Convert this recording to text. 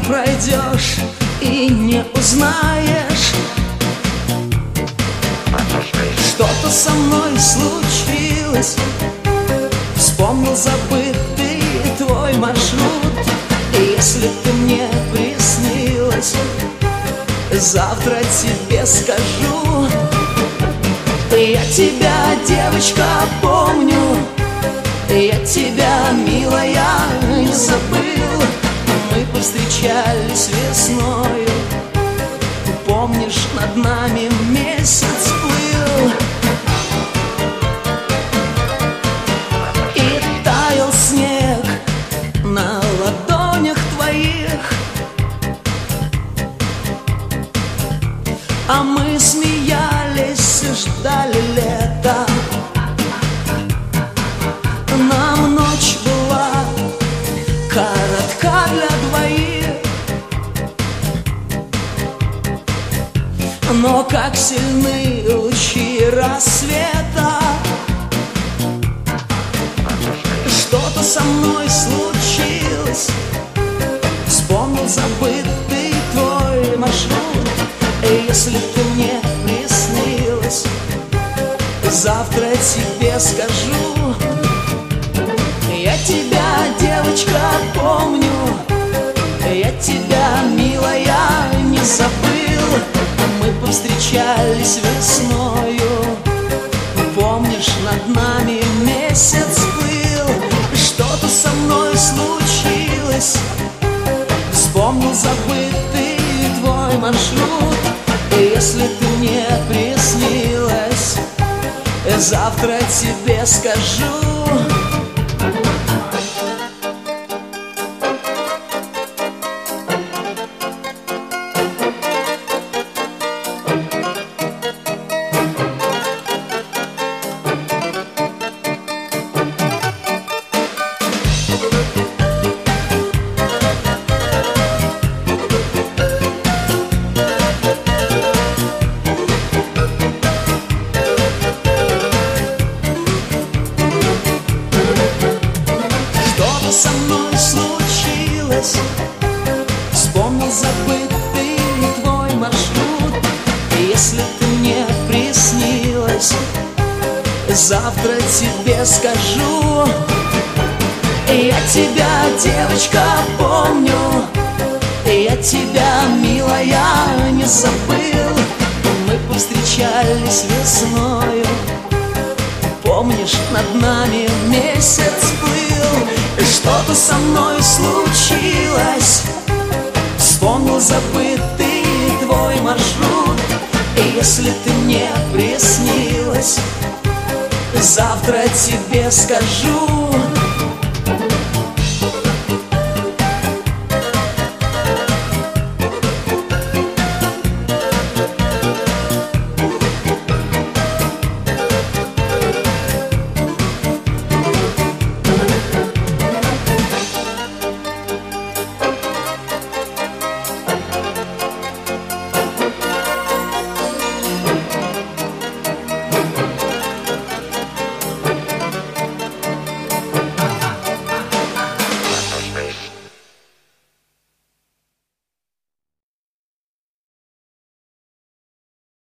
пройдешь и не узнаешь. Что-то со мной случилось, вспомнил забытый твой маршрут. И если ты мне приснилась, завтра тебе скажу. Я тебя, девочка, помню, я тебя, милая, не забыл. Мы повстречались весною, помнишь, над нами месяц плыл. И таял снег на ладонях твоих, а мы смеялись и ждали лета. Нам ночь была коротка для двоих, но как сильны лучи рассвета. Что-то со мной случилось, вспомнил забытый твой маршрут. И если ты мне приснилась, завтра тебе скажу. Я тебя, девочка, помню, я тебя, милая, не забыл. Мы повстречались весною, помнишь, над нами месяц плыл. Что-то со мной случилось, вспомнил забытый твой маршрут. И если ты мне приснилась, завтра тебе скажу. Со мной случилось, вспомнил забытый твой маршрут. И если ты мне приснилась, завтра тебе скажу. Я тебя, девочка, помню, я тебя, милая, не забыл. Мы повстречались весною, помнишь, над нами месяц плыл. Что-то со мной случилось, вспомнил забытый твой маршрут. И если ты мне приснилась, завтра тебе скажу.